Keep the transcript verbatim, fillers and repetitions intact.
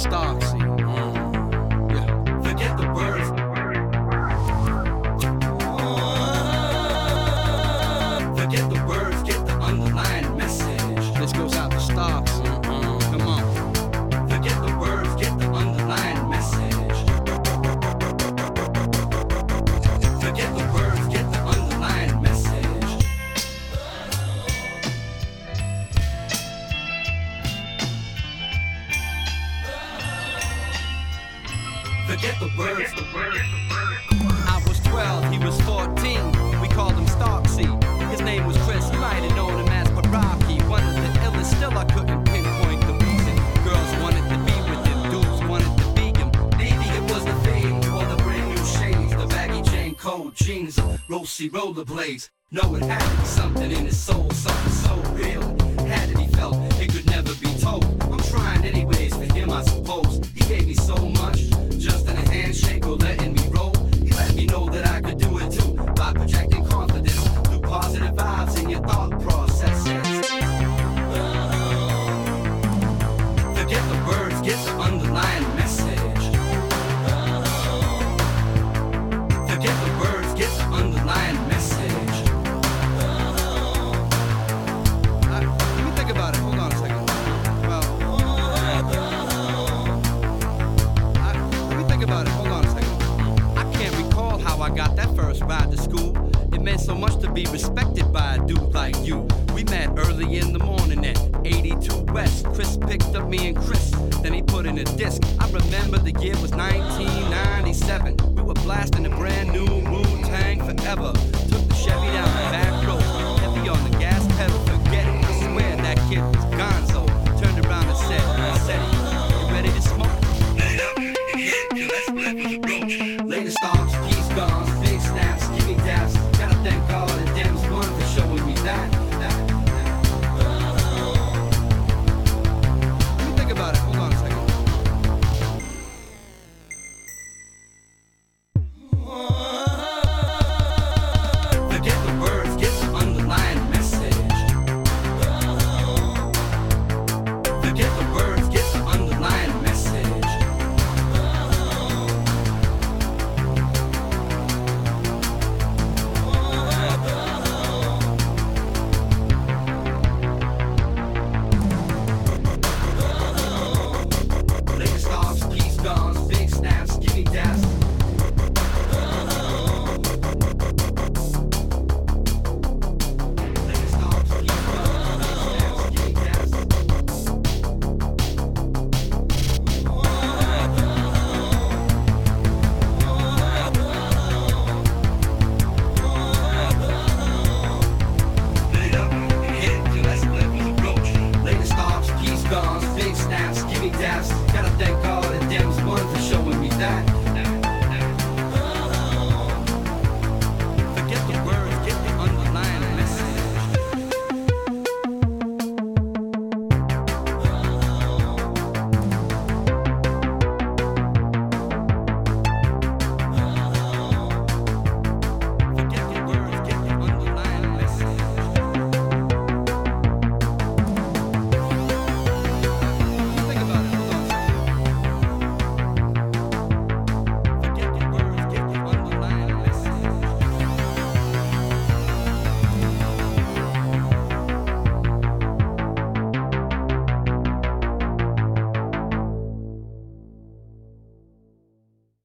Starksy. Mm. Yeah. Forget the words. Forget the words, get the underlying message. This goes out to Starksy. Mm-hmm. Come on. Forget the words, get the underlying message. Forget the words, get the underlying message. Forget the words, the words, the words. I was twelve, he was fourteen. We called him Starksy. His name was Chris, you might have known him as Paraki. One of the illest, still I couldn't pinpoint the reason. Girls wanted to be with him, dudes wanted to be him. Maybe it was the fame or the brand new shades, the baggy chain coat jeans, Rossi rollerblades. No, it had to be something in his soul, something so real. Had to be felt, it could never be told. I'm trying anyways for him, I suppose. He gave me so much, just in a handshake or letting me roll. He let me know that I could do it too, by projecting confidence through positive vibes in your thought processes. Forget the words, get the underlying message. Forget the words, get the underlying message. I, let me think about it, hold on a second. Well, I, let me think about it, hold on a second. I can't recall how I got that first ride to school. It meant so much to be respected by a dude like you. We met early in the morning at eighty-two West. Chris picked up me and Chris, then he put in a disc. I remember the year was nineteen ninety-seven. We were blasting a brand new Wu-Tang Forever. Took the Chevy down the back road.